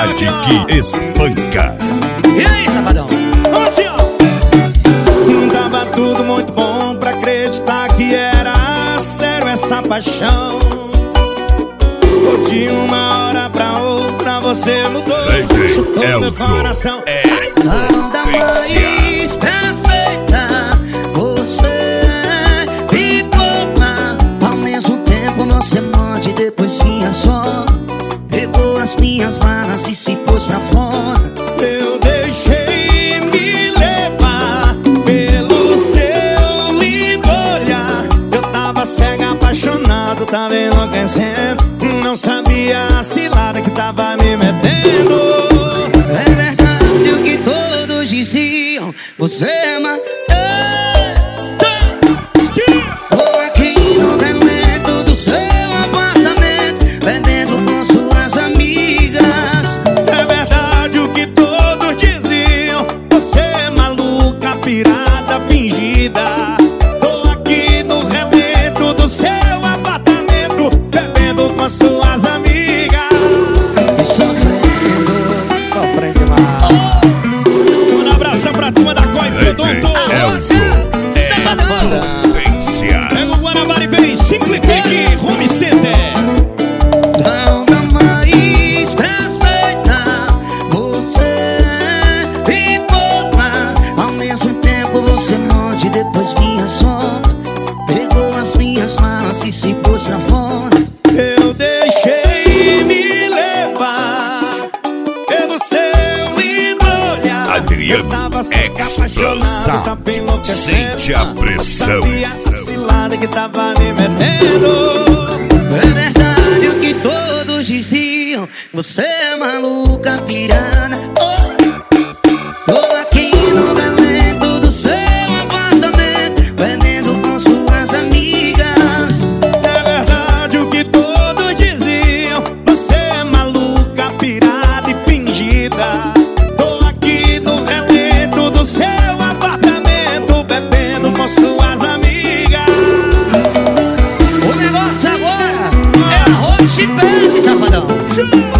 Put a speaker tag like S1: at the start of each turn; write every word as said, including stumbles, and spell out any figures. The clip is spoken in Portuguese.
S1: Qualidade que espanca.
S2: E aí, Safadão?
S3: Vamos assim, ó. Tava tudo muito bom pra acreditar que era sério essa paixão. De uma hora pra outra você mudou, chutou meu coração.
S1: É
S2: Não dá mais pra aceitar. Você pipoca. Ao mesmo tempo você morte, depois vinha só. Pegou as minhas malas e se pôs pra fora.
S3: Eu deixei me levar pelo seu lindo olhar. Eu tava cego, apaixonado, tava enlouquecendo. Não sabia a cilada que tava me metendo.
S2: É verdade o que todos diziam. Você ama. Tô aqui no relento do seu apartamento, bebendo com suas amigas.
S3: É verdade o que todos diziam. Você é maluca, pirada, fingida. Tô aqui no relento do seu apartamento, bebendo com suas amigas.
S2: E sofrendo.
S3: Sofrendo demais. Um abraço pra turma da Coi Fedonto.
S1: Elson.
S3: Pega o Guanabara e vem, simplifique, Home Center.
S2: Não dá mais pra aceitar. Você pipoca. Ao mesmo tempo você morte, depois vinha só. Pegou as minhas malas e se pôs pra fora.
S3: Eu deixei me levar pelo seu lindo olhar.
S1: Adriano
S3: Eu tava seca, apaixonado, tava enlouquecendo.
S1: Sente a pressão.
S3: Sabia a cilada que tava me metendo.
S2: É verdade o que todos diziam. Você é maluca, pirana. Oh, tô aqui no relento do seu apartamento, bebendo com suas amigas.
S3: É verdade o que todos diziam. Você é maluca, pirada e fingida. Tô aqui no relento do seu apartamento, bebendo com suas amigas.
S2: O negócio agora é arroz e peixe, Safadão.